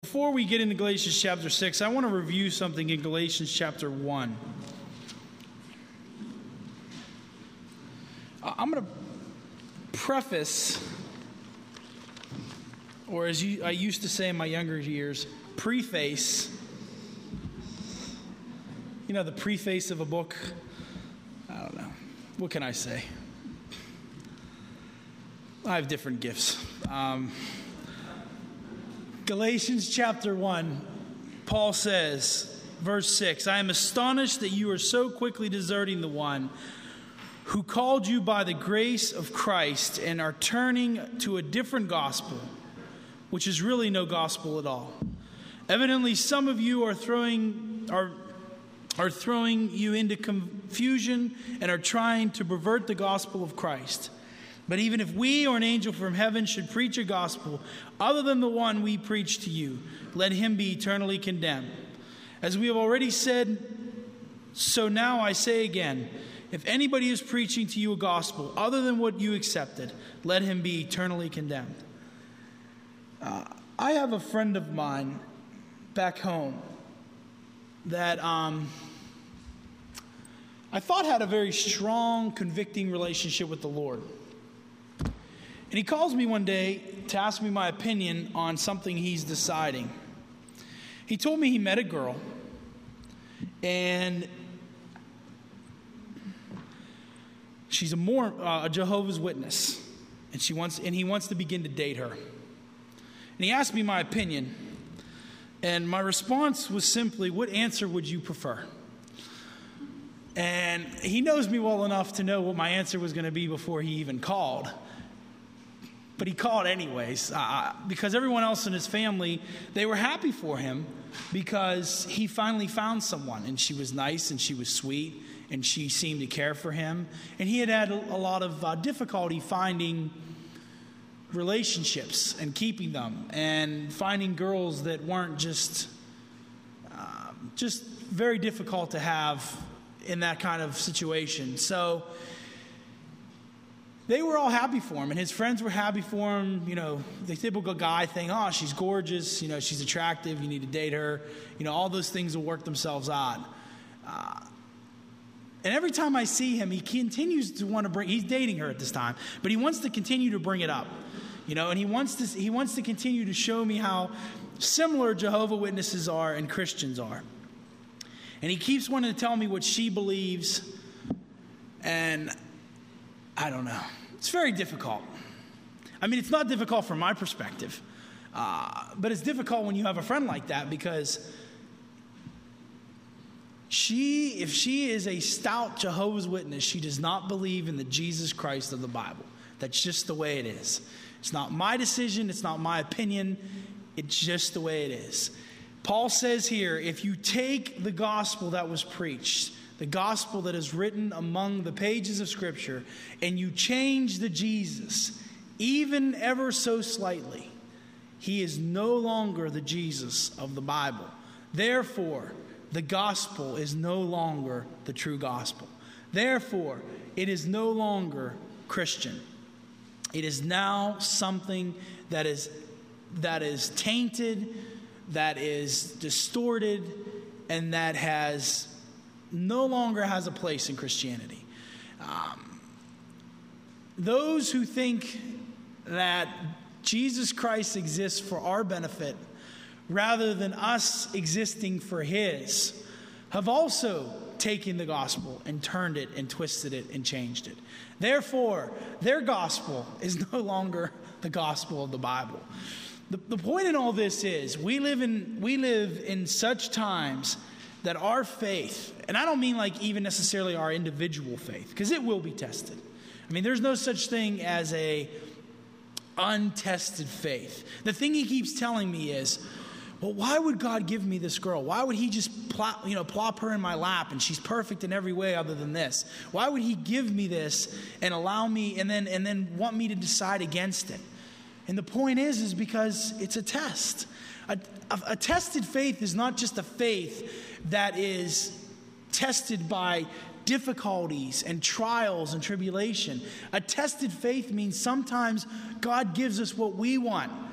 Before we get into Galatians chapter 6, I want to review something in Galatians chapter 1. I'm going to preface, or as I used to say in my younger years, preface. You know, the preface of a book. I don't know. What can I say? I have different gifts. Galatians chapter 1, Paul says, verse 6, I am astonished that you are so quickly deserting the one who called you by the grace of Christ and are turning to a different gospel, which is really no gospel at all. Evidently, some of you are throwing you into confusion and are trying to pervert the gospel of Christ. But even if we or an angel from heaven should preach a gospel other than the one we preach to you, let him be eternally condemned. As we have already said, so now I say again, if anybody is preaching to you a gospel other than what you accepted, let him be eternally condemned. I have a friend of mine back home that I thought had a very strong, convicting relationship with the Lord. And he calls me one day to ask me my opinion on something he's deciding. He told me he met a girl, and she's a Jehovah's Witness, and he wants to begin to date her. And he asked me my opinion, and my response was simply, what answer would you prefer? And he knows me well enough to know what my answer was going to be before he even called. But he called anyways, because everyone else in his family, they were happy for him because he finally found someone, and she was nice and she was sweet and she seemed to care for him. And he had a lot of difficulty finding relationships and keeping them, and finding girls that weren't just very difficult to have in that kind of situation. So they were all happy for him, and his friends were happy for him. You know, the typical guy thing, oh, she's gorgeous, you know, she's attractive, you need to date her. You know, all those things will work themselves out. And every time I see him, he continues to want to he's dating her at this time, but he wants to continue to bring it up. You know, and he wants to continue to show me how similar Jehovah's Witnesses are and Christians are. And he keeps wanting to tell me what she believes, and I don't know. It's very difficult. I mean, it's not difficult from my perspective, but it's difficult when you have a friend like that, because if she is a stout Jehovah's Witness, she does not believe in the Jesus Christ of the Bible. That's just the way it is. It's not my decision. It's not my opinion. It's just the way it is. Paul says here, if you take the gospel that was preached, the gospel that is written among the pages of Scripture, and you change the Jesus, even ever so slightly, he is no longer the Jesus of the Bible. Therefore, the gospel is no longer the true gospel. Therefore, it is no longer Christian. It is now something that is tainted, that is distorted, and that no longer has a place in Christianity. Those who think that Jesus Christ exists for our benefit rather than us existing for his have also taken the gospel and turned it and twisted it and changed it. Therefore, their gospel is no longer the gospel of the Bible. The point in all this is we live in such times that our faith, and I don't mean like even necessarily our individual faith, because it will be tested. I mean, there's no such thing as a untested faith. The thing he keeps telling me is, well, why would God give me this girl? Why would he just plop her in my lap and she's perfect in every way other than this? Why would he give me this and allow me and then want me to decide against it? And the point is because it's a test. A tested faith is not just a faith that is tested by difficulties and trials and tribulation. A tested faith means sometimes God gives us what we want,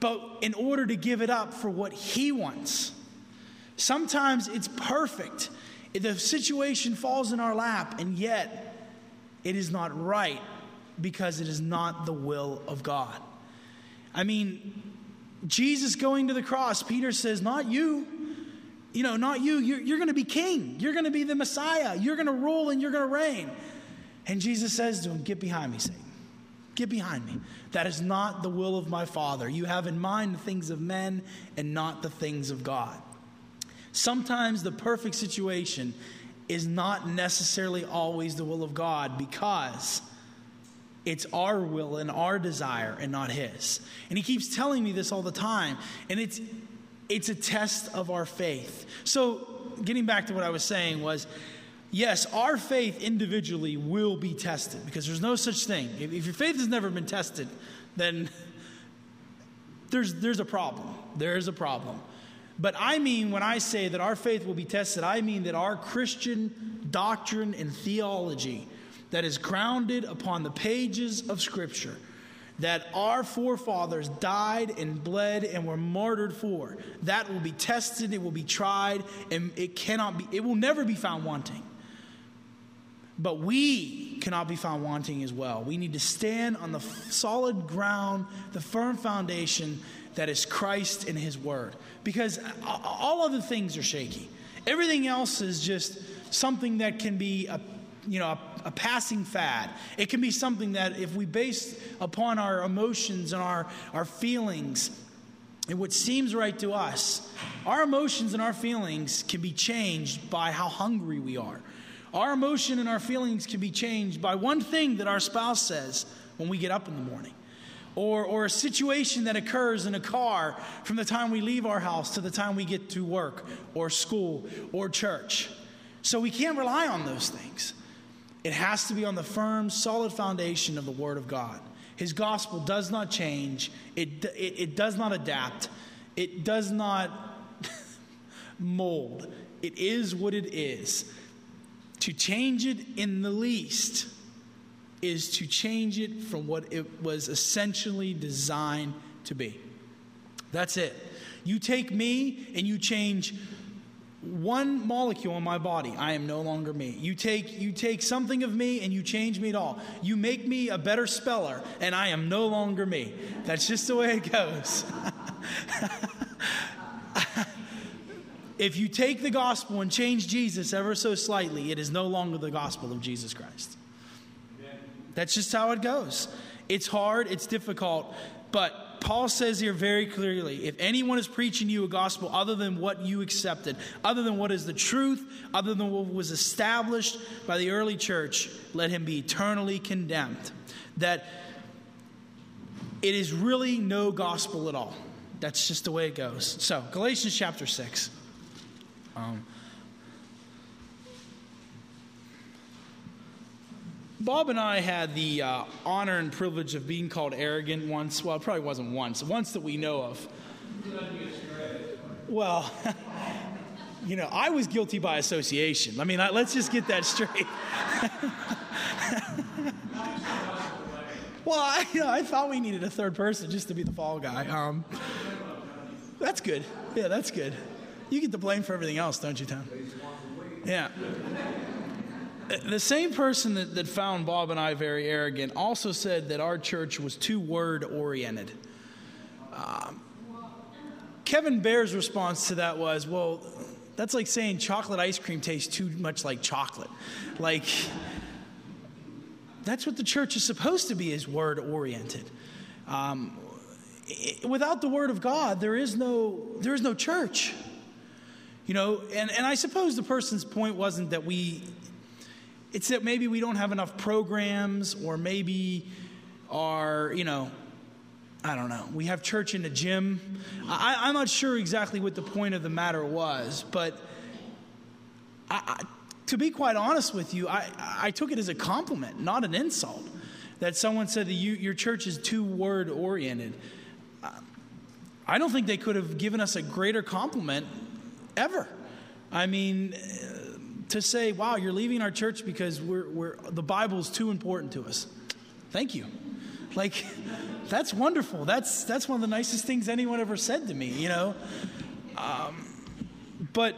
but in order to give it up for what he wants. Sometimes it's perfect. The situation falls in our lap, and yet it is not right because it is not the will of God. I mean, Jesus going to the cross, Peter says, not you. Not you. You're going to be king. You're going to be the Messiah. You're going to rule and you're going to reign. And Jesus says to him, get behind me, Satan. Get behind me. That is not the will of my Father. You have in mind the things of men and not the things of God. Sometimes the perfect situation is not necessarily always the will of God because it's our will and our desire and not his. And he keeps telling me this all the time. And it's a test of our faith. So getting back to what I was saying was, yes, our faith individually will be tested because there's no such thing. If your faith has never been tested, then there's a problem. There is a problem. But I mean, when I say that our faith will be tested, I mean that our Christian doctrine and theology that is grounded upon the pages of Scripture, that our forefathers died and bled and were martyred for, that will be tested, it will be tried, and it will never be found wanting. But we cannot be found wanting as well. We need to stand on the solid ground, the firm foundation that is Christ and his word. Because all other things are shaky. Everything else is just something that can be a passing fad. It can be something that if we base upon our emotions and our feelings and what seems right to us, our emotions and our feelings can be changed by how hungry we are. Our emotion and our feelings can be changed by one thing that our spouse says when we get up in the morning. Or a situation that occurs in a car from the time we leave our house to the time we get to work or school or church. So we can't rely on those things. It has to be on the firm, solid foundation of the Word of God. His gospel does not change. It does not adapt. It does not mold. It is what it is. To change it in the least is to change it from what it was essentially designed to be. That's it. You take me and you change one molecule in my body, I am no longer me. You take something of me and you change me at all. You make me a better speller and I am no longer me. That's just the way it goes. If you take the gospel and change Jesus ever so slightly, it is no longer the gospel of Jesus Christ. That's just how it goes. It's hard, it's difficult, but Paul says here very clearly, if anyone is preaching you a gospel other than what you accepted, other than what is the truth, other than what was established by the early church, let him be eternally condemned. That it is really no gospel at all. That's just the way it goes. So, Galatians chapter 6. Bob and I had the honor and privilege of being called arrogant once. Well, it probably wasn't once that we know of. Well, I was guilty by association. I mean, let's just get that straight. Well, I thought we needed a third person just to be the fall guy. That's good. Yeah, that's good. You get the blame for everything else, don't you, Tom? Yeah. The same person that found Bob and I very arrogant also said that our church was too word-oriented. Kevin Baer's response to that was, well, that's like saying chocolate ice cream tastes too much like chocolate. Like, that's what the church is supposed to be, is word-oriented. Without the Word of God, there is no church. And I suppose the person's point wasn't that it's that maybe we don't have enough programs, or maybe I don't know. We have church in the gym. I'm not sure exactly what the point of the matter was, but to be quite honest with you, I took it as a compliment, not an insult, that someone said that your church is too word-oriented. I don't think they could have given us a greater compliment ever. I mean, to say, wow, you're leaving our church because the Bible's too important to us. Thank you. Like, that's wonderful. That's one of the nicest things anyone ever said to me, you know. But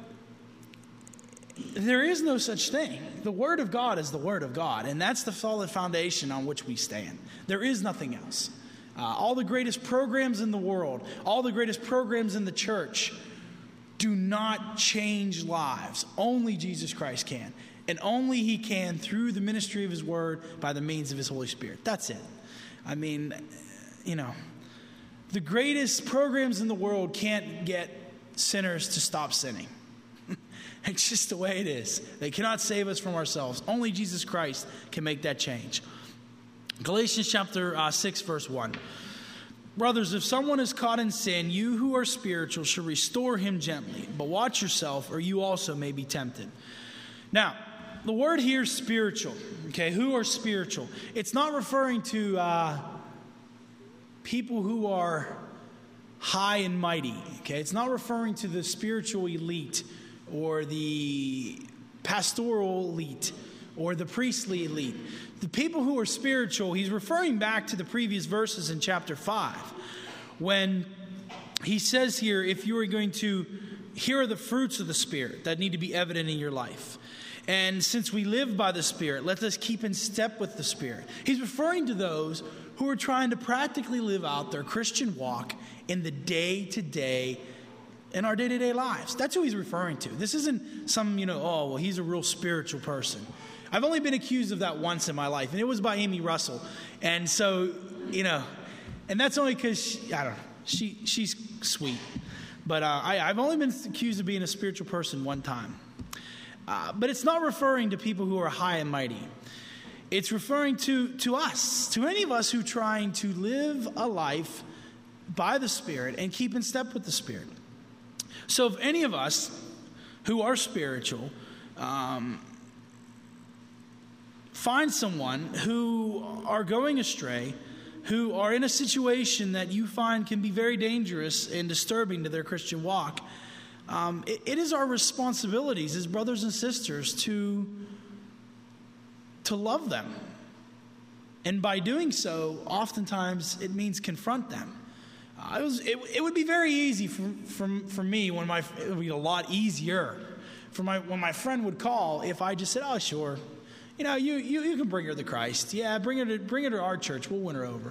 there is no such thing. The Word of God is the Word of God, and that's the solid foundation on which we stand. There is nothing else. All the greatest programs in the world, all the greatest programs in the church do not change lives. Only Jesus Christ can. And only He can through the ministry of His Word by the means of His Holy Spirit. That's it. I mean, you know, the greatest programs in the world can't get sinners to stop sinning. It's just the way it is. They cannot save us from ourselves. Only Jesus Christ can make that change. Galatians chapter 6, verse 1. Brothers, if someone is caught in sin, you who are spiritual should restore him gently. But watch yourself, or you also may be tempted. Now, the word here is spiritual. Okay, who are spiritual? It's not referring to people who are high and mighty. Okay, it's not referring to the spiritual elite or the pastoral elite or the priestly elite. The people who are spiritual, he's referring back to the previous verses in chapter 5 when he says here, if you are going to, here are the fruits of the Spirit that need to be evident in your life. And since we live by the Spirit, let us keep in step with the Spirit. He's referring to those who are trying to practically live out their Christian walk in the day-to-day, in our day-to-day lives. That's who he's referring to. This isn't some, oh, well, he's a real spiritual person. I've only been accused of that once in my life, and it was by Amy Russell. And so, and that's only because, I don't know, she's sweet. But I've only been accused of being a spiritual person one time. But it's not referring to people who are high and mighty. It's referring to us, to any of us who are trying to live a life by the Spirit and keep in step with the Spirit. So if any of us who are spiritual find someone who are going astray, who are in a situation that you find can be very dangerous and disturbing to their Christian walk, it is our responsibilities as brothers and sisters to love them. And by doing so, oftentimes it means confront them. It would be very easy for me it would be a lot easier when my friend would call if I just said, oh, sure, you can bring her to Christ. Yeah, bring her to our church. We'll win her over.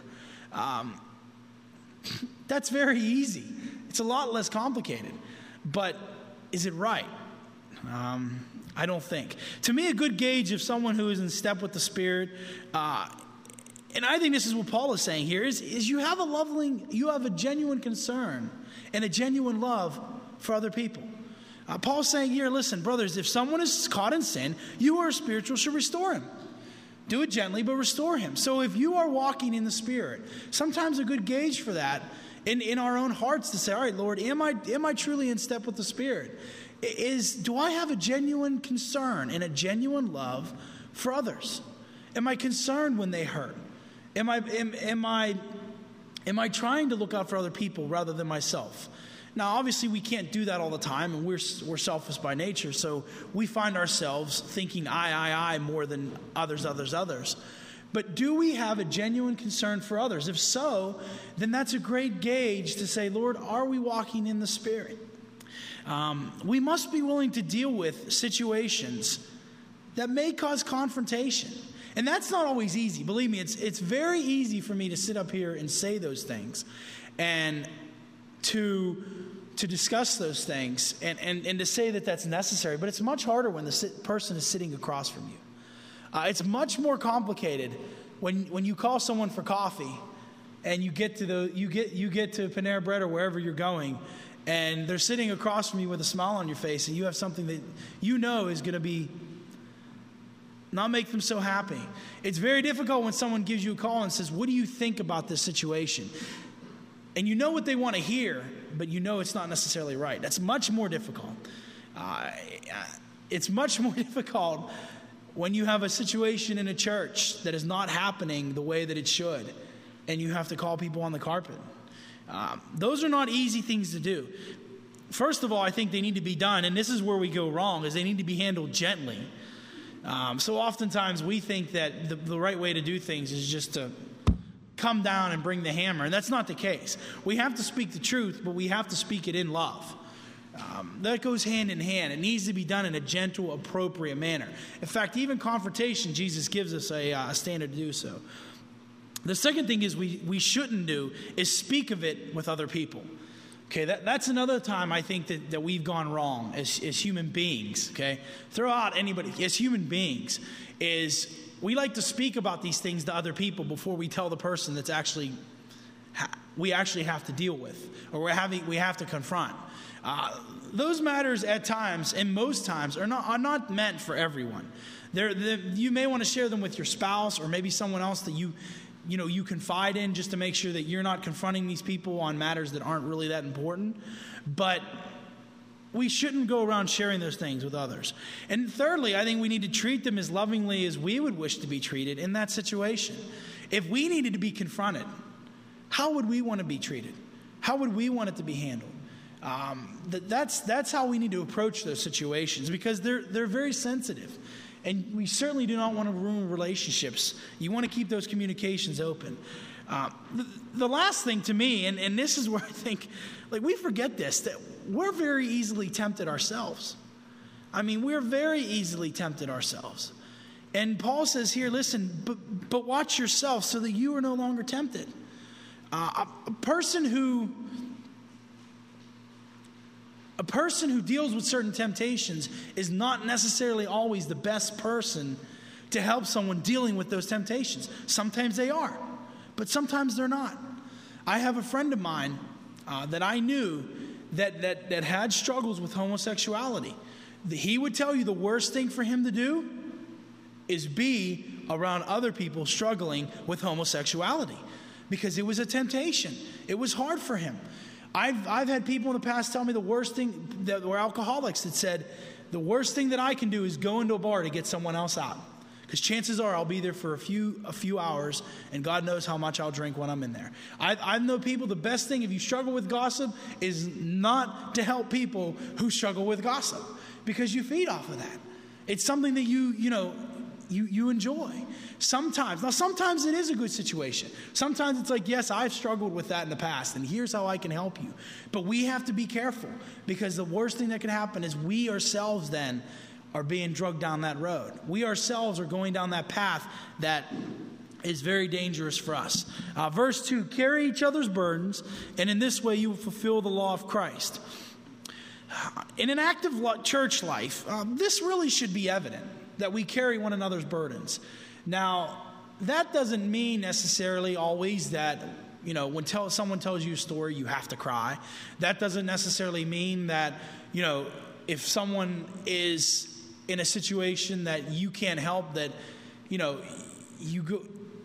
That's very easy. It's a lot less complicated. But is it right? I don't think. To me, a good gauge of someone who is in step with the Spirit, and I think this is what Paul is saying here, is you have a genuine concern and a genuine love for other people. Paul's saying here, listen, brothers, if someone is caught in sin, you who are spiritual should restore him. Do it gently, but restore him. So if you are walking in the Spirit, sometimes a good gauge for that in our own hearts to say, all right, Lord, am I truly in step with the Spirit? Do I have a genuine concern and a genuine love for others? Am I concerned when they hurt? Am I trying to look out for other people rather than myself? Now, obviously, we can't do that all the time, and we're selfish by nature, so we find ourselves thinking I more than others. But do we have a genuine concern for others? If so, then that's a great gauge to say, Lord, are we walking in the Spirit? We must be willing to deal with situations that may cause confrontation. And that's not always easy. Believe me, it's very easy for me to sit up here and say those things and to discuss those things and to say that that's necessary. But it's much harder when the person is sitting across from you. It's much more complicated when you call someone for coffee and you get to Panera Bread or wherever you're going, and they're sitting across from you with a smile on your face, and you have something that you know is going to be not make them so happy. It's very difficult when someone gives you a call and says, what do you think about this situation? And you know what they want to hear, but you know it's not necessarily right. That's much more difficult. It's much more difficult when you have a situation in a church that is not happening the way that it should, and you have to call people on the carpet. Those are not easy things to do. First of all, I think they need to be done, and this is where we go wrong, is they need to be handled gently. So oftentimes we think that the right way to do things is just to come down and bring the hammer. And that's not the case. We have to speak the truth, but we have to speak it in love. That goes hand in hand. It needs to be done in a gentle, appropriate manner. In fact, even confrontation, Jesus gives us a standard to do so. The second thing is we shouldn't do is speak of it with other people. Okay, that's another time I think that we've gone wrong as human beings. Okay, throw out anybody as human beings is we like to speak about these things to other people before we tell the person that's we actually have to deal with or we have to confront. Those matters at times and most times are not meant for everyone. You may want to share them with your spouse or maybe someone else that you confide in just to make sure that you're not confronting these people on matters that aren't really that important. But we shouldn't go around sharing those things with others. And thirdly, I think we need to treat them as lovingly as we would wish to be treated in that situation. If we needed to be confronted, how would we want to be treated? How would we want it to be handled? That's how we need to approach those situations because they're very sensitive. And we certainly do not want to ruin relationships. You want to keep those communications open. The last thing to me, and this is where I think, we forget this, that we're very easily tempted ourselves. I mean, we're very easily tempted ourselves. And Paul says here, listen, but watch yourself so that you are no longer tempted. A person who deals with certain temptations is not necessarily always the best person to help someone dealing with those temptations. Sometimes they are, but sometimes they're not. I have a friend of mine that I knew that had struggles with homosexuality. He would tell you the worst thing for him to do is be around other people struggling with homosexuality because it was a temptation. It was hard for him. I've had people in the past tell me the worst thing, that were alcoholics, that said, the worst thing that I can do is go into a bar to get someone else out. Because chances are I'll be there for a few hours, and God knows how much I'll drink when I'm in there. I know people, the best thing if you struggle with gossip is not to help people who struggle with gossip, because you feed off of that. It's something that you enjoy. Sometimes it is a good situation. Sometimes it's like, yes, I've struggled with that in the past, and here's how I can help you. But we have to be careful, because the worst thing that can happen is we ourselves then are being drugged down that road. We ourselves are going down that path that is very dangerous for us. Verse 2, carry each other's burdens, and in this way you will fulfill the law of Christ. In an active church life, this really should be evident, that we carry one another's burdens. Now, that doesn't mean necessarily always that, when someone tells you a story, you have to cry. That doesn't necessarily mean that, if someone is in a situation that you can't help, that, you go.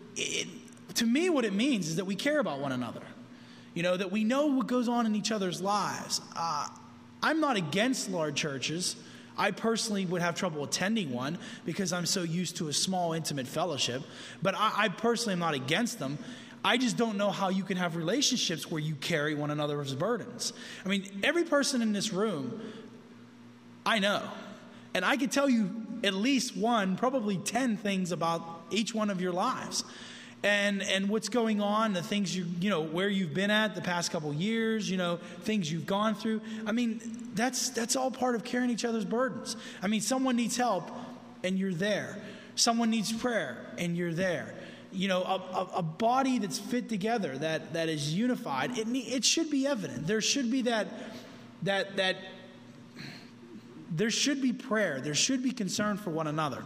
To me, what it means is that we care about one another. That we know what goes on in each other's lives. I'm not against large churches. I personally would have trouble attending one because I'm so used to a small, intimate fellowship. But I personally am not against them. I just don't know how you can have relationships where you carry one another's burdens. I mean, every person in this room, I know. And I could tell you at least one, probably 10 things about each one of your lives. And what's going on, the things where you've been at the past couple years, things you've gone through. I mean, that's all part of carrying each other's burdens. I mean, someone needs help and you're there. Someone needs prayer and you're there. A body that's fit together, that is unified, it should be evident. There should be that there should be prayer. There should be concern for one another.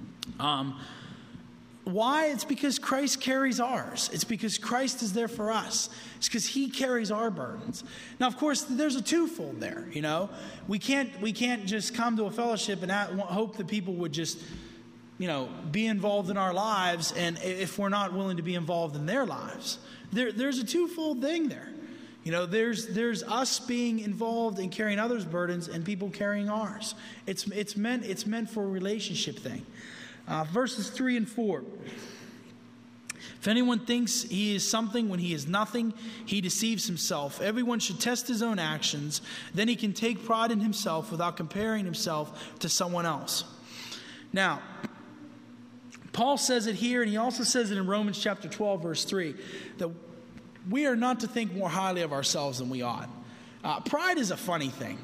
Why? It's because Christ carries ours. It's because Christ is there for us. It's because he carries our burdens. Now, of course, there's a twofold there, We can't just come to a fellowship and hope that people would just, be involved in our lives, and if we're not willing to be involved in their lives. There's a twofold thing there. There's us being involved in carrying others' burdens and people carrying ours. It's meant for a relationship thing. Verses 3 and 4. If anyone thinks he is something when he is nothing, he deceives himself. Everyone should test his own actions. Then he can take pride in himself without comparing himself to someone else. Now, Paul says it here, and he also says it in Romans chapter 12, verse 3, that we are not to think more highly of ourselves than we ought. Pride is a funny thing.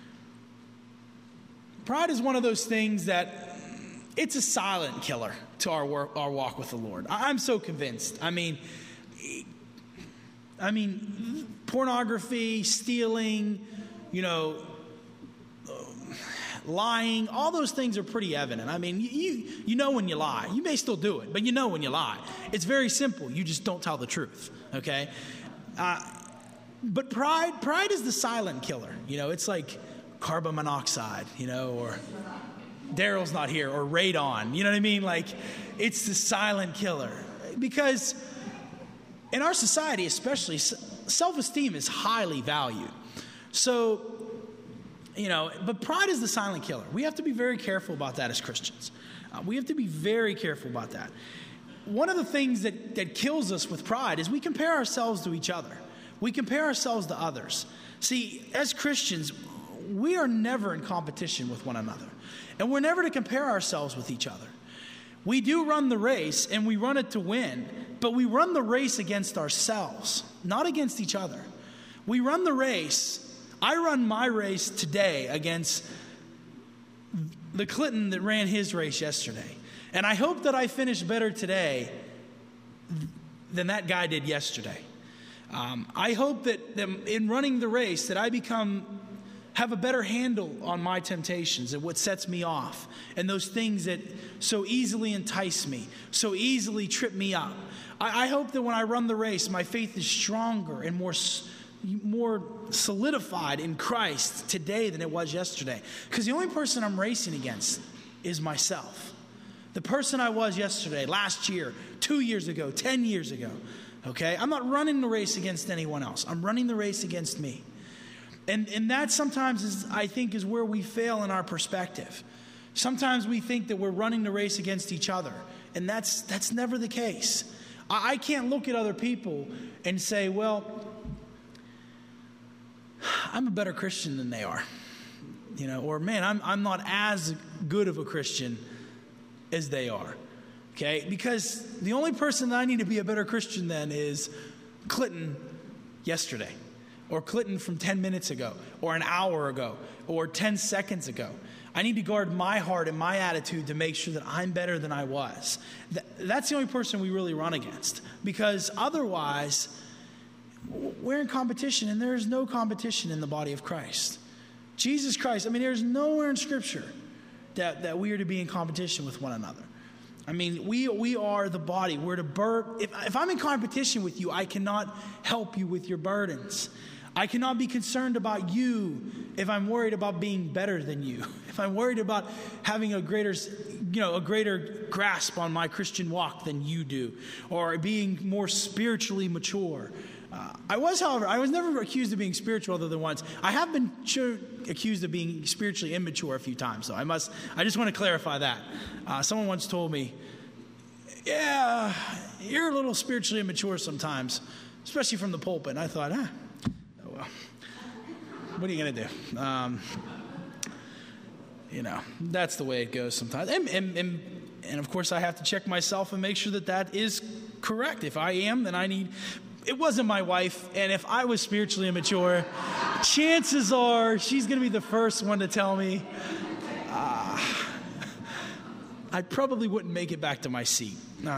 Pride is one of those things that it's a silent killer to our walk with the Lord. I'm so convinced. I mean, pornography, stealing, lying, all those things are pretty evident. I mean, you know when you lie. You may still do it, but you know when you lie. It's very simple. You just don't tell the truth, okay? But pride is the silent killer. It's like carbon monoxide, or Daryl's not here, or radon. You know what I mean? Like, it's the silent killer. Because in our society especially, self-esteem is highly valued. So, but pride is the silent killer. We have to be very careful about that as Christians. We have to be very careful about that. One of the things that kills us with pride is we compare ourselves to each other. We compare ourselves to others. See, as Christians, we are never in competition with one another. And we're never to compare ourselves with each other. We do run the race, and we run it to win, but we run the race against ourselves, not against each other. We run the race. I run my race today against the Clinton that ran his race yesterday. And I hope that I finish better today than that guy did yesterday. I hope that in running the race that I have a better handle on my temptations and what sets me off and those things that so easily entice me, so easily trip me up. I hope that when I run the race, my faith is stronger and more solidified in Christ today than it was yesterday. Because the only person I'm racing against is myself. The person I was yesterday, last year, 2 years ago, 10 years ago. Okay? I'm not running the race against anyone else. I'm running the race against me. And that sometimes I think is where we fail in our perspective. Sometimes we think that we're running the race against each other. And that's never the case. I can't look at other people and say, well, I'm a better Christian than they are. Or man, I'm not as good of a Christian as they are. Okay? Because the only person that I need to be a better Christian than is Clinton yesterday. Or Clinton from 10 minutes ago, or an hour ago, or 10 seconds ago. I need to guard my heart and my attitude to make sure that I'm better than I was. That's the only person we really run against. Because otherwise, we're in competition, and there is no competition in the body of Christ. Jesus Christ, there's nowhere in Scripture that we are to be in competition with one another. We are the body. We're to if I'm in competition with you, I cannot help you with your burdens. I cannot be concerned about you if I'm worried about being better than you. If I'm worried about having a greater grasp on my Christian walk than you do, or being more spiritually mature. However, I was never accused of being spiritual other than once. I have been accused of being spiritually immature a few times, so I just want to clarify that. Someone once told me, yeah, you're a little spiritually immature sometimes, especially from the pulpit. And I thought, oh well, what are you going to do? That's the way it goes sometimes. And of course, I have to check myself and make sure that is correct. If I am, then it wasn't my wife, and if I was spiritually immature, chances are she's going to be the first one to tell me. I probably wouldn't make it back to my seat.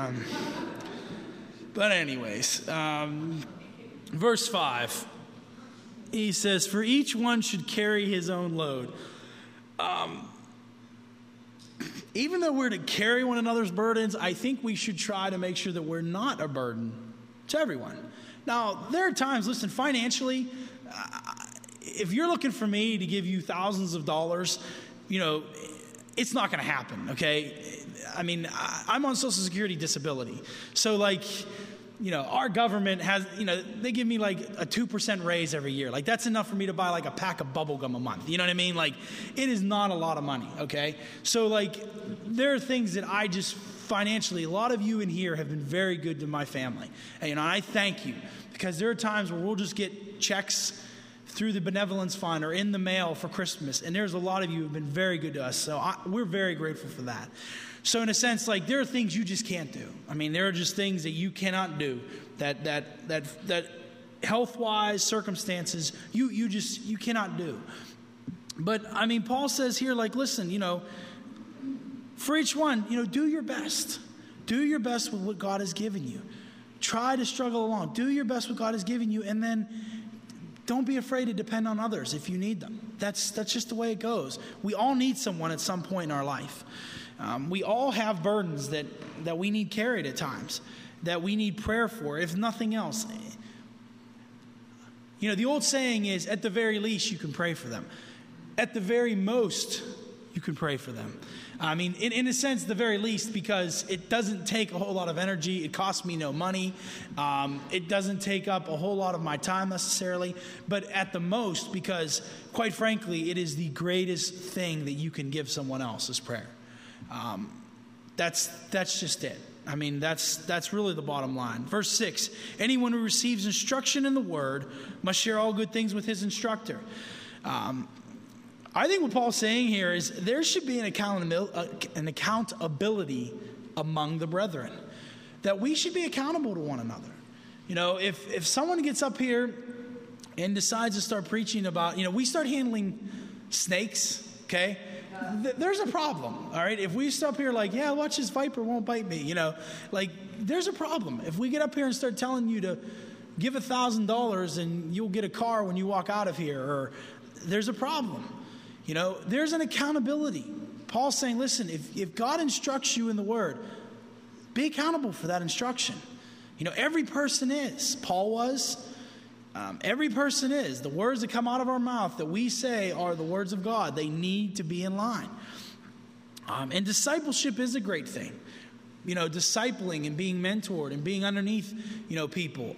But anyways, verse 5, he says, for each one should carry his own load. Even though we're to carry one another's burdens, I think we should try to make sure that we're not a burden to everyone. Now, there are times, listen, financially, if you're looking for me to give you thousands of dollars, it's not going to happen, okay? I'm on Social Security disability. So, our government has, they give me a 2% raise every year. That's enough for me to buy a pack of bubble gum a month. You know what I mean? It is not a lot of money, okay? So, there are things that I just financially, a lot of you in here have been very good to my family. And I thank you, because there are times where we'll just get checks through the benevolence fund or in the mail for Christmas. And there's a lot of you who have been very good to us. So we're very grateful for that. So in a sense, like, there are things you just can't do. I mean, there are just things that you cannot do that health-wise, circumstances, you cannot do. But I mean, Paul says here, like, listen, for each one, do your best. Do your best with what God has given you. Try to struggle along. Do your best with what God has given you, and then don't be afraid to depend on others if you need them. That's just the way it goes. We all need someone at some point in our life. We all have burdens that we need carried at times, that we need prayer for, if nothing else. The old saying is, at the very least, you can pray for them. At the very most, you can pray for them. I mean, in a sense, the very least, because it doesn't take a whole lot of energy. It costs me no money. It doesn't take up a whole lot of my time necessarily. But at the most, because quite frankly, it is the greatest thing that you can give someone else is prayer. That's just it. I mean, that's really the bottom line. Verse 6, anyone who receives instruction in the word must share all good things with his instructor. I think what Paul's saying here is there should be an accountability among the brethren, that we should be accountable to one another. If someone gets up here and decides to start preaching about, we start handling snakes, okay? There's a problem, all right? If we stop here like, yeah, watch this viper won't bite me, there's a problem. If we get up here and start telling you to give $1,000 and you'll get a car when you walk out of here, or there's a problem. There's an accountability. Paul's saying, listen, if God instructs you in the word, be accountable for that instruction. Every person is. Paul was. Every person is. The words that come out of our mouth that we say are the words of God. They need to be in line. And discipleship is a great thing. Discipling and being mentored and being underneath, people.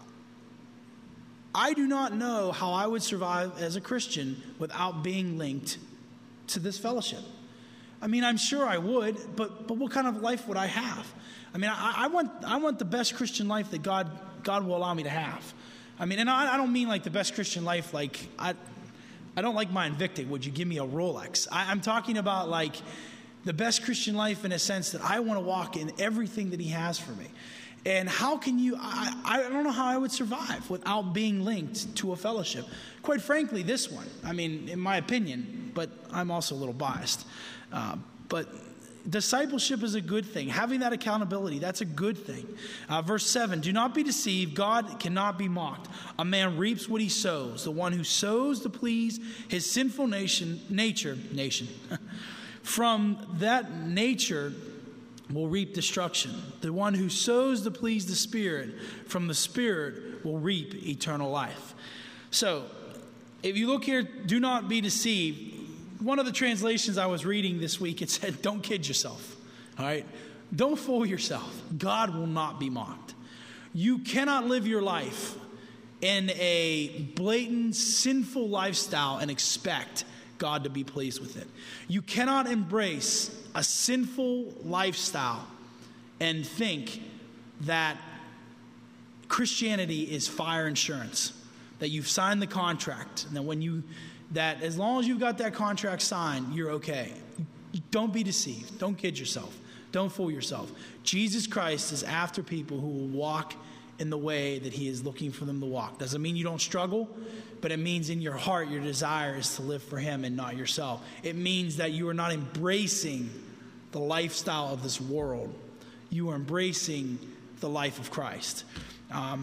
I do not know how I would survive as a Christian without being linked to this fellowship. I mean, I'm sure I would, but what kind of life would I have? I mean, I want the best Christian life that God will allow me to have. I mean, and I don't mean like the best Christian life, like I don't like my Invicta. Would you give me a Rolex? I'm talking about like the best Christian life in a sense that I want to walk in everything that he has for me. And how can you, I don't know how I would survive without being linked to a fellowship. Quite frankly, this one, I mean, in my opinion, but I'm also a little biased. But discipleship is a good thing. Having that accountability, that's a good thing. Verse 7, do not be deceived. God cannot be mocked. A man reaps what he sows. The one who sows to please his sinful nature, from that nature will reap destruction. The one who sows to please the Spirit, from the Spirit will reap eternal life. So, if you look here, do not be deceived. One of the translations I was reading this week, it said, don't kid yourself. All right? Don't fool yourself. God will not be mocked. You cannot live your life in a blatant, sinful lifestyle and expect God to be pleased with it. You cannot embrace a sinful lifestyle and think that Christianity is fire insurance, that you've signed the contract, and that as long as you've got that contract signed, you're okay. Don't be deceived. Don't kid yourself. Don't fool yourself. Jesus Christ is after people who will walk in the way that he is looking for them to walk. Doesn't mean you don't struggle, but it means in your heart your desire is to live for him and not yourself. It means that you are not embracing the lifestyle of this world. You are embracing the life of Christ. A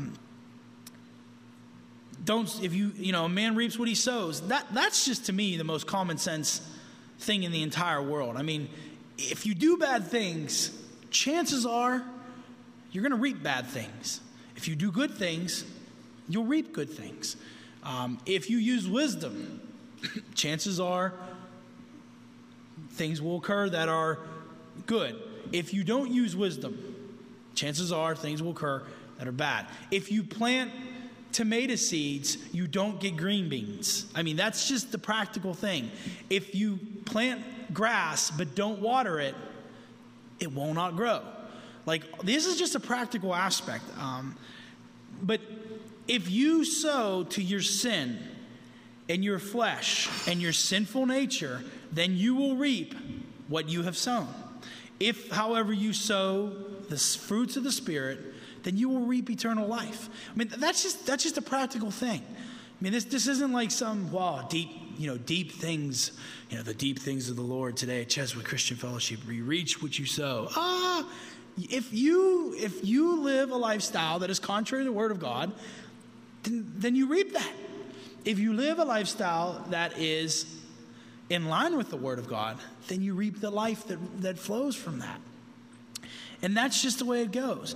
man reaps what he sows. That's just to me the most common sense thing in the entire world. I mean, if you do bad things, chances are you're going to reap bad things. If you do good things, you'll reap good things. If you use wisdom, chances are things will occur that are good. If you don't use wisdom, chances are things will occur that are bad. If you plant tomato seeds, you don't get green beans. I mean, that's just the practical thing. If you plant grass but don't water it, it will not grow. Like, this is just a practical aspect. But if you sow to your sin in your flesh and your sinful nature, then you will reap what you have sown. If, however, you sow the fruits of the Spirit, then you will reap eternal life. I mean, that's just a practical thing. I mean, this isn't like some deep things. The deep things of the Lord today at Cheswick Christian Fellowship. You reach what you sow. If you live a lifestyle that is contrary to the Word of God, then you reap that. If you live a lifestyle that is in line with the Word of God, then you reap the life that flows from that. And that's just the way it goes.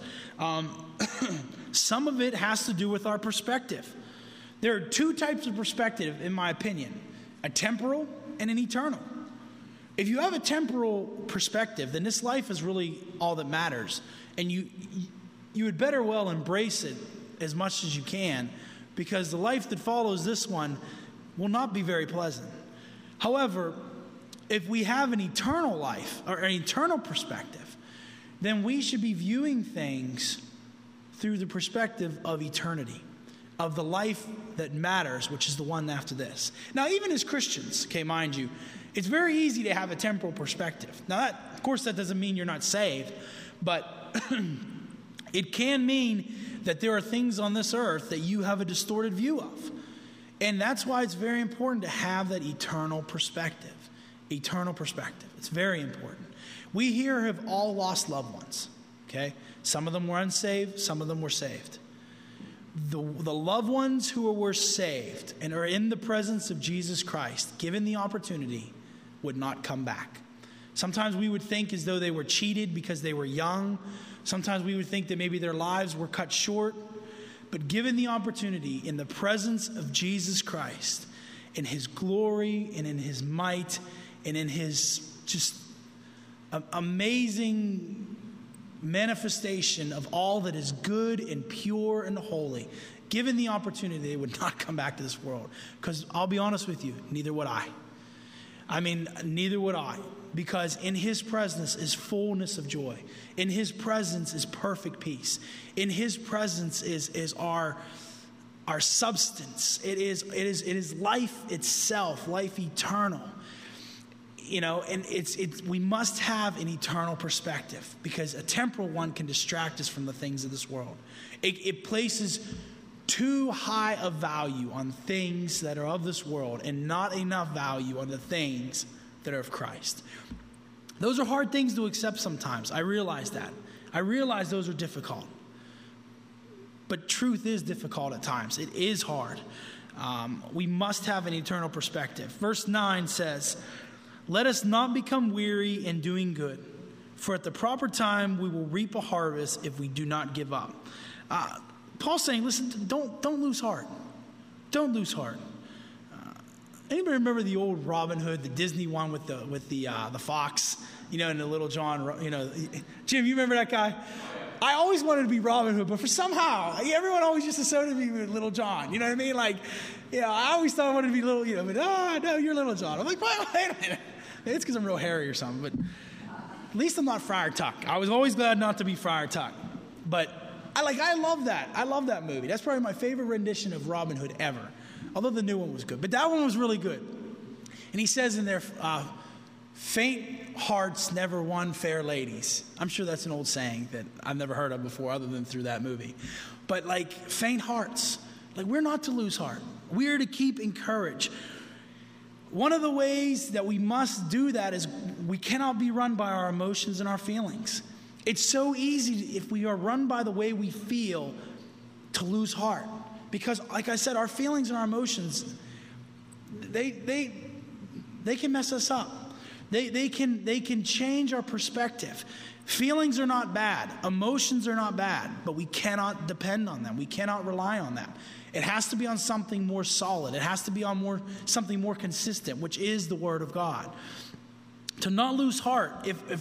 Some of it has to do with our perspective. There are two types of perspective, in my opinion, a temporal and an eternal. If you have a temporal perspective, then this life is really all that matters. And you had better well embrace it as much as you can, because the life that follows this one will not be very pleasant. However, if we have an eternal life or an eternal perspective, then we should be viewing things through the perspective of eternity, of the life that matters, which is the one after this. Now, even as Christians, mind you, it's very easy to have a temporal perspective. Now, of course, that doesn't mean you're not saved, but it can mean that there are things on this earth that you have a distorted view of. And that's why it's very important to have that eternal perspective. Eternal perspective. It's very important. We here have all lost loved ones, okay? Some of them were unsaved, some of them were saved. The loved ones who were saved and are in the presence of Jesus Christ, given the opportunity, would not come back. Sometimes we would think as though they were cheated because they were young. Sometimes we would think that maybe their lives were cut short. But given the opportunity in the presence of Jesus Christ, in His glory and in His might and in His just amazing manifestation of all that is good and pure and holy, given the opportunity, they would not come back to this world. Because I'll be honest with you, neither would I. Neither would I. Because in His presence is fullness of joy. In His presence is perfect peace. In His presence is our substance. It is life itself, life eternal. And we must have an eternal perspective, because a temporal one can distract us from the things of this world. It places too high a value on things that are of this world and not enough value on the things that are of Christ. Those are hard things to accept sometimes. I realize that. I realize those are difficult. But truth is difficult at times. It is hard. We must have an eternal perspective. Verse 9 says, "Let us not become weary in doing good, for at the proper time we will reap a harvest if we do not give up." Paul's saying, listen, don't lose heart. Don't lose heart. Anybody remember the old Robin Hood, the Disney one with the fox, and the Little John, Jim, you remember that guy? I always wanted to be Robin Hood, but for somehow, everyone always used to associate me with Little John. You know what I mean? I always thought I wanted to be little, but no, you're Little John. I'm like, wait a minute. Maybe it's because I'm real hairy or something, but at least I'm not Friar Tuck. I was always glad not to be Friar Tuck. But I love that. I love that movie. That's probably my favorite rendition of Robin Hood ever. Although the new one was good. But that one was really good. And he says in there, faint hearts never won fair ladies. I'm sure that's an old saying that I've never heard of before other than through that movie. But faint hearts, we're not to lose heart. We're to keep encouraged. One of the ways that we must do that is we cannot be run by our emotions and our feelings. It's so easy, if we are run by the way we feel, to lose heart. Because, like I said, our feelings and our emotions, they can mess us up. They can change our perspective. Feelings are not bad. Emotions are not bad. But we cannot depend on them. We cannot rely on them. It has to be on something more solid. It has to be on something more consistent, which is the Word of God. To not lose heart, if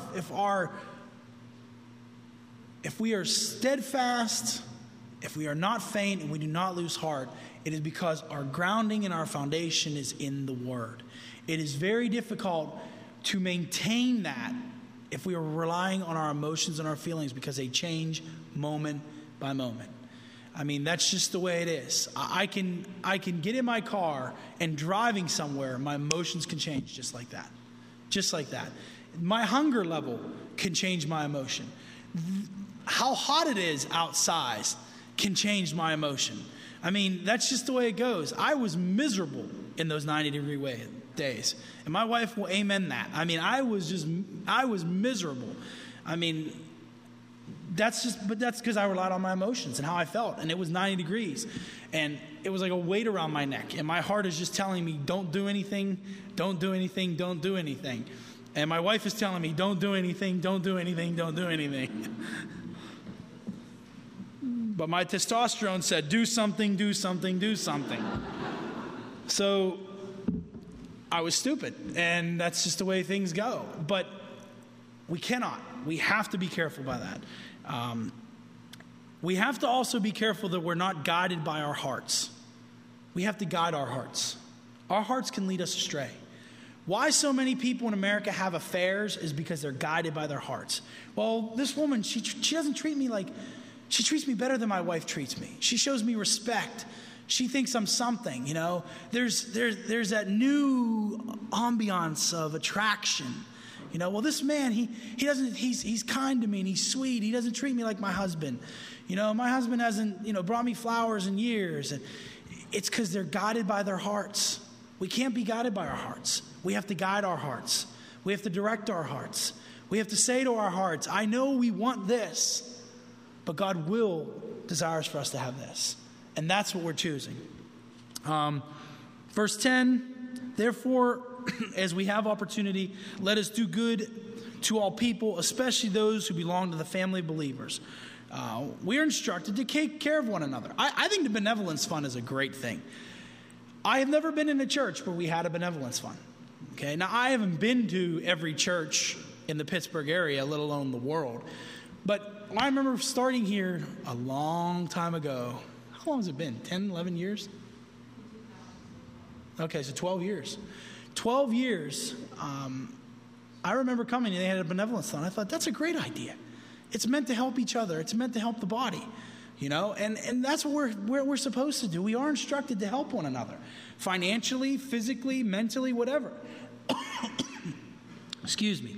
we are steadfast, if we are not faint and we do not lose heart, it is because our grounding and our foundation is in the Word. It is very difficult to maintain that if we are relying on our emotions and our feelings, because they change moment by moment. I mean, that's just the way it is. I can get in my car and driving somewhere, my emotions can change just like that. Just like that. My hunger level can change my emotion. How hot it is outside can change my emotion. I mean, that's just the way it goes. I was miserable in those 90-degree days. And my wife will amen that. I mean, I was miserable. I mean, that's because I relied on my emotions and how I felt. And it was 90 degrees. And it was like a weight around my neck. And my heart is just telling me, don't do anything, don't do anything, don't do anything. And my wife is telling me, don't do anything, don't do anything, don't do anything. But my testosterone said, do something, do something, do something. So I was stupid. And that's just the way things go. But we cannot. We have to be careful by that. We have to also be careful that we're not guided by our hearts. We have to guide our hearts. Our hearts can lead us astray. Why so many people in America have affairs is because they're guided by their hearts. Well, this woman, she doesn't treat me like, she treats me better than my wife treats me. She shows me respect. She thinks I'm something, you know. There's that new ambiance of attraction. You know, well, this man, he's kind to me and he's sweet. He doesn't treat me like my husband. You know, my husband hasn't, brought me flowers in years. And it's because they're guided by their hearts. We can't be guided by our hearts. We have to guide our hearts. We have to direct our hearts. We have to say to our hearts, I know we want this, but God will desires for us to have this. And that's what we're choosing. Verse 10, therefore, as we have opportunity, let us do good to all people, especially those who belong to the family of believers. We are instructed to take care of one another. I think the benevolence fund is a great thing. I have never been in a church where we had a benevolence fund. Okay, now I haven't been to every church in the Pittsburgh area, let alone the world. But I remember starting here a long time ago. How long has it been? 10, 11 years? Okay, so 12 years. 12 years, I remember coming and they had a benevolence fund. I thought, that's a great idea. It's meant to help each other. It's meant to help the body, and that's what we're supposed to do. We are instructed to help one another, financially, physically, mentally, whatever. Excuse me.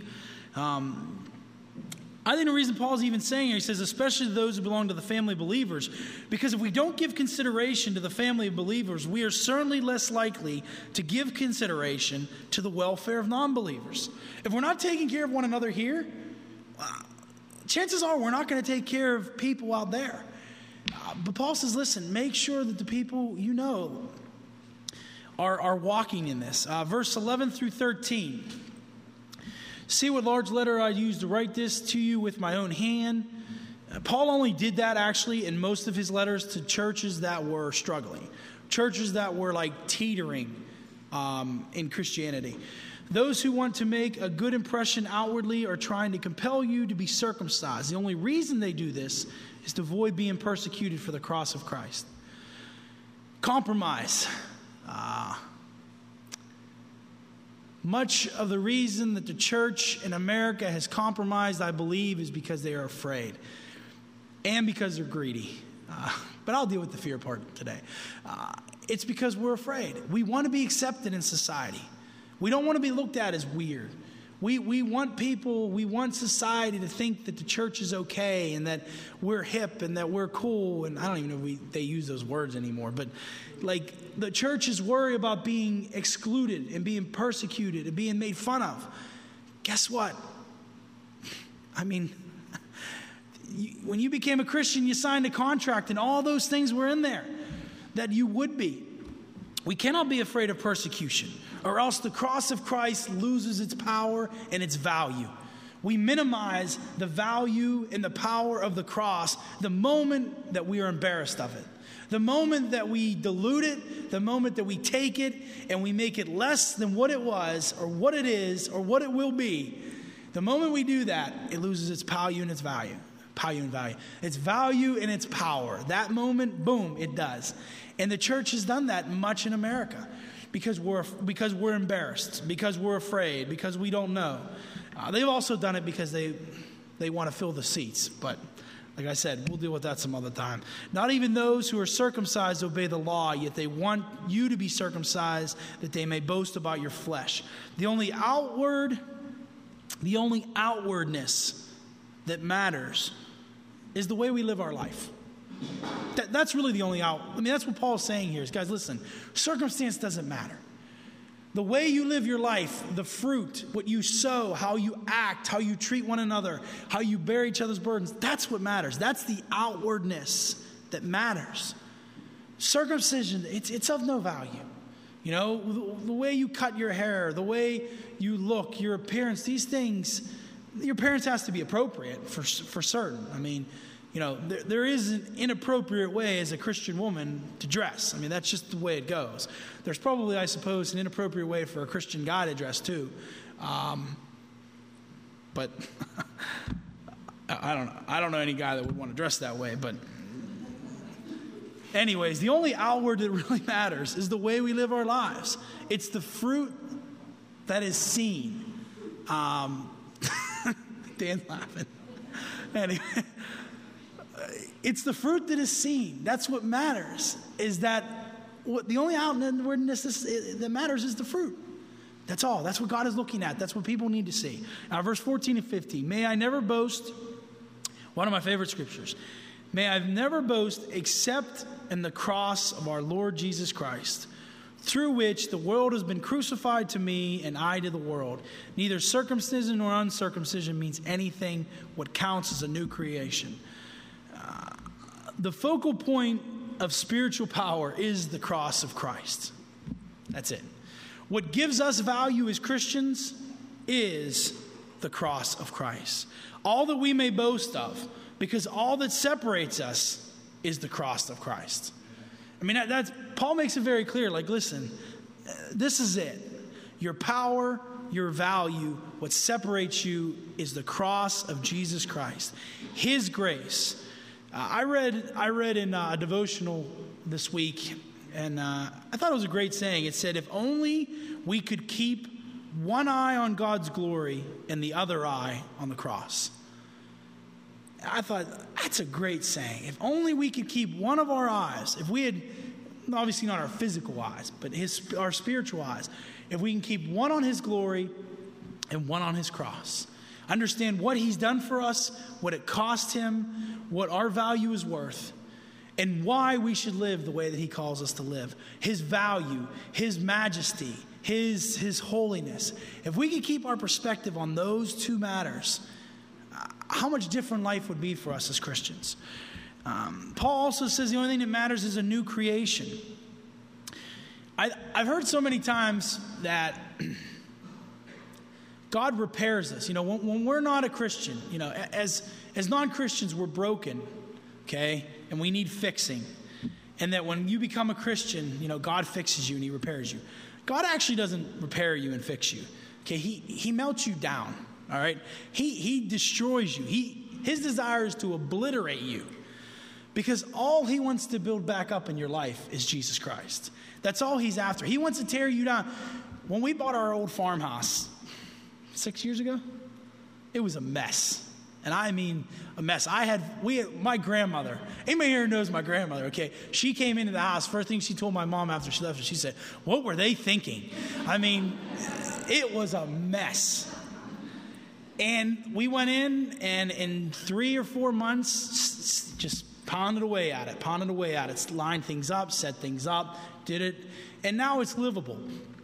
I think the reason Paul's even saying here, he says, especially those who belong to the family of believers, because if we don't give consideration to the family of believers, we are certainly less likely to give consideration to the welfare of non-believers. If we're not taking care of one another here, chances are we're not going to take care of people out there. But Paul says, listen, make sure that the people you know are walking in this. Verse 11 through 13. See what large letter I used to write this to you with my own hand. Paul only did that actually in most of his letters to churches that were struggling, churches that were like teetering in Christianity. Those who want to make a good impression outwardly are trying to compel you to be circumcised. The only reason they do this is to avoid being persecuted for the cross of Christ. Compromise. Much of the reason that the church in America has compromised, I believe, is because they are afraid and because they're greedy. But I'll deal with the fear part today. It's because we're afraid. We want to be accepted in society. We don't want to be looked at as weird. We want society to think that the church is okay and that we're hip and that we're cool. And I don't even know if they use those words anymore. But like the churches worry about being excluded and being persecuted and being made fun of. Guess what? I mean, when you became a Christian, you signed a contract and all those things were in there that you would be. We cannot be afraid of persecution, or else the cross of Christ loses its power and its value. We minimize the value and the power of the cross the moment that we are embarrassed of it. The moment that we dilute it, the moment that we take it and we make it less than what it was or what it is or what it will be, the moment we do that, it loses its value and its value. Its value and its power. That moment, boom, it does. And the church has done that much in America because we're embarrassed, because we're afraid, because we don't know. They've also done it because they want to fill the seats, but Like I said, we'll deal with that some other time. Not even those who are circumcised obey the law, yet they want you to be circumcised that they may boast about your flesh. The only outwardness that matters is the way we live our life. That's really the only that's what Paul's saying here is, guys, listen, circumstance doesn't matter. The way you live your life, the fruit, what you sow, how you act, how you treat one another, how you bear each other's burdens, that's what matters. That's the outwardness that matters. Circumcision, it's of no value. You know, the way you cut your hair, the way you look, your appearance, these things, your appearance has to be appropriate for certain. I mean, you know, there is an inappropriate way as a Christian woman to dress. I mean, that's just the way it goes. There's probably, I suppose, an inappropriate way for a Christian guy to dress too. But I don't know any guy that would want to dress that way. But anyways, the only outward that really matters is the way we live our lives. It's the fruit that is seen. Dan's laughing. Anyway. It's the fruit that is seen. That's what matters. Is that the only outwardness that matters is the fruit. That's all. That's what God is looking at. That's what people need to see. Now, verse 14 and 15. May I never boast, one of my favorite scriptures. May I never boast except in the cross of our Lord Jesus Christ, through which the world has been crucified to me and I to the world. Neither circumcision nor uncircumcision means anything. What counts is a new creation. The focal point of spiritual power is the cross of Christ. That's it. What gives us value as Christians is the cross of Christ. All that we may boast of, because all that separates us is the cross of Christ. I mean, that's Paul makes it very clear. Like, listen, this is it. Your power, your value, what separates you is the cross of Jesus Christ. His grace. I read in a devotional this week, and I thought it was a great saying. It said, if only we could keep one eye on God's glory and the other eye on the cross. I thought, that's a great saying. If only we could keep one of our eyes, if we had, obviously not our physical eyes, but our spiritual eyes, if we can keep one on his glory and one on his cross. Understand what he's done for us, what it cost him, what our value is worth, and why we should live the way that he calls us to live. His value, his majesty, his holiness. If we could keep our perspective on those two matters, how much different life would be for us as Christians. Paul also says the only thing that matters is a new creation. I've heard so many times that God repairs us. You know, when we're not a Christian, you know, as non-Christians, we're broken, okay? And we need fixing. And that when you become a Christian, you know, God fixes you and he repairs you. God actually doesn't repair you and fix you. Okay, he melts you down, all right? He destroys you. His desire is to obliterate you. Because all he wants to build back up in your life is Jesus Christ. That's all he's after. He wants to tear you down. When we bought our old farmhouse 6 years ago, it was a mess. And I mean a mess. My grandmother, anybody here knows my grandmother, okay? She came into the house. First thing she told my mom after she left, she said, what were they thinking? I mean, it was a mess. And we went in, and in 3 or 4 months, just pounded away at it, lined things up, set things up, did it, and now it's livable.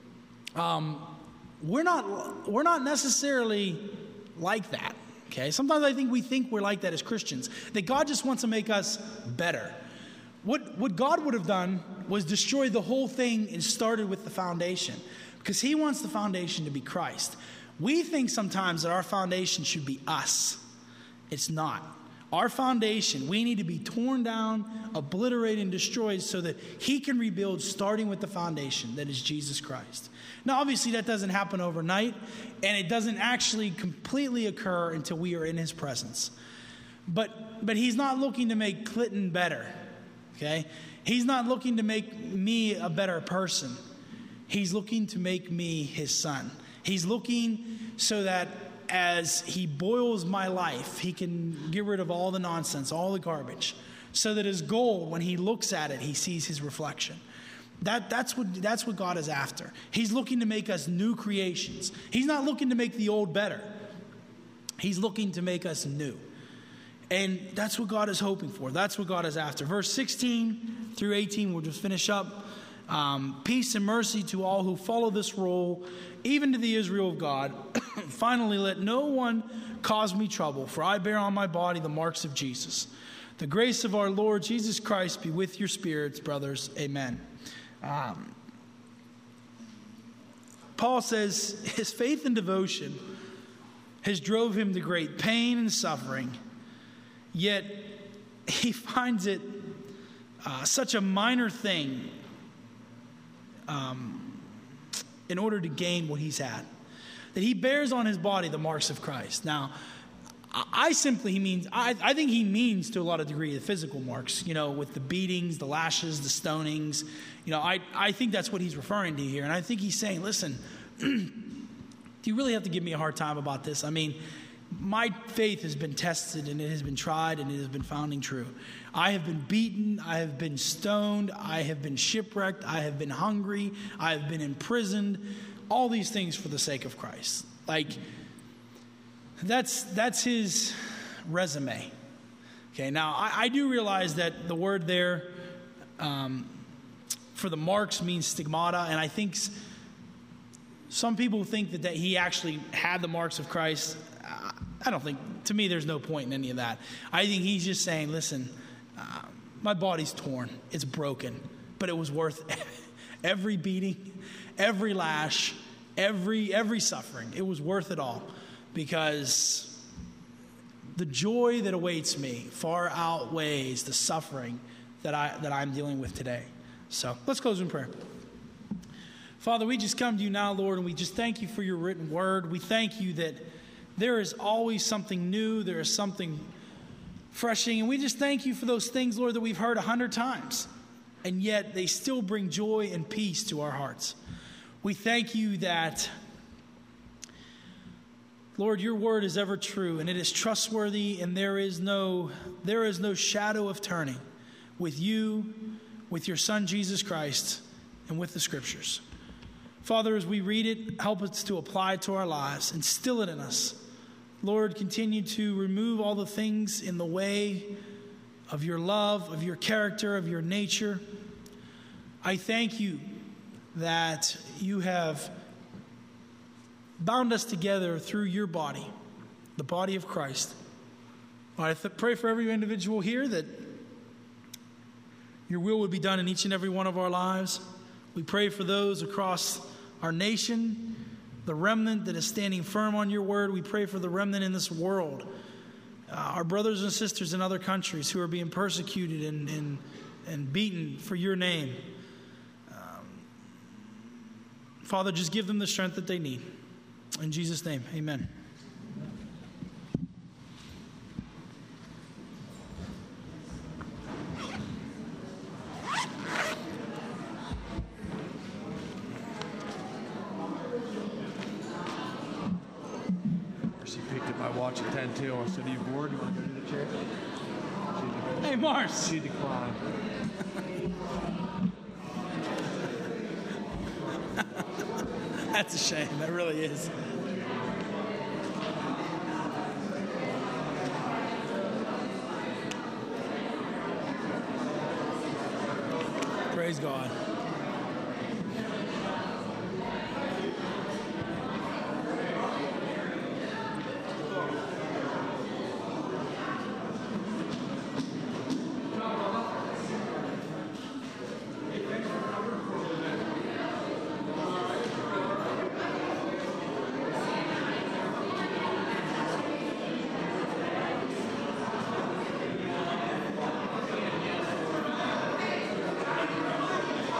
We're not necessarily like that. Okay, sometimes I think we think we're like that as Christians, that God just wants to make us better. What God would have done was destroy the whole thing and started with the foundation, because he wants the foundation to be Christ. We think sometimes that our foundation should be us. It's not. Our foundation, we need to be torn down, obliterated, and destroyed so that he can rebuild, starting with the foundation that is Jesus Christ. Now, obviously, that doesn't happen overnight, and it doesn't actually completely occur until we are in his presence. But he's not looking to make Clinton better, okay? He's not looking to make me a better person. He's looking to make me his son. He's looking so that as he boils my life, he can get rid of all the nonsense, all the garbage, so that as gold, when he looks at it, he sees his reflection. That's what God is after. He's looking to make us new creations. He's not looking to make the old better. He's looking to make us new. And that's what God is hoping for. That's what God is after. Verse 16 through 18, we'll just finish up. Peace and mercy to all who follow this rule, even to the Israel of God. Finally, let no one cause me trouble, for I bear on my body the marks of Jesus. The grace of our Lord Jesus Christ be with your spirits, brothers. Amen. Paul says his faith and devotion has drove him to great pain and suffering, yet he finds it such a minor thing in order to gain what he's had, that he bears on his body the marks of Christ. Now, I think he means to a lot of degree the physical marks, with the beatings, the lashes, the stonings. I think that's what he's referring to here. And I think he's saying, listen, do you really have to give me a hard time about this? I mean, my faith has been tested and it has been tried and it has been found true. I have been beaten. I have been stoned. I have been shipwrecked. I have been hungry. I have been imprisoned. All these things for the sake of Christ. That's his resume. Okay, now I do realize that the word there for the marks means stigmata, and I think some people think that he actually had the marks of Christ. I don't think, to me, there's no point in any of that. I think he's just saying, listen, my body's torn, it's broken, but it was worth every beating, every lash, every suffering. It was worth it all, because the joy that awaits me far outweighs the suffering that I'm dealing with today. So let's close in prayer. Father, we just come to you now, Lord, and we just thank you for your written word. We thank you that there is always something new. There is something refreshing. And we just thank you for those things, Lord, that we've heard 100 times. And yet they still bring joy and peace to our hearts. We thank you that, Lord, your word is ever true and it is trustworthy, and there is no shadow of turning with you, with your Son, Jesus Christ, and with the Scriptures. Father, as we read it, help us to apply it to our lives, instill it in us. Lord, continue to remove all the things in the way of your love, of your character, of your nature. I thank you that you have bound us together through your body, the body of Christ. I pray for every individual here that your will would be done in each and every one of our lives. We pray for those across our nation, the remnant that is standing firm on your word. We pray for the remnant in this world, our brothers and sisters in other countries who are being persecuted and beaten for your name. Father, just give them the strength that they need. In Jesus' name, amen. She picked up my watch at 10:02. I said, "Are you bored? You want to go to the chair?" Hey, Mars. She declined. That's a shame. That really is. Praise God.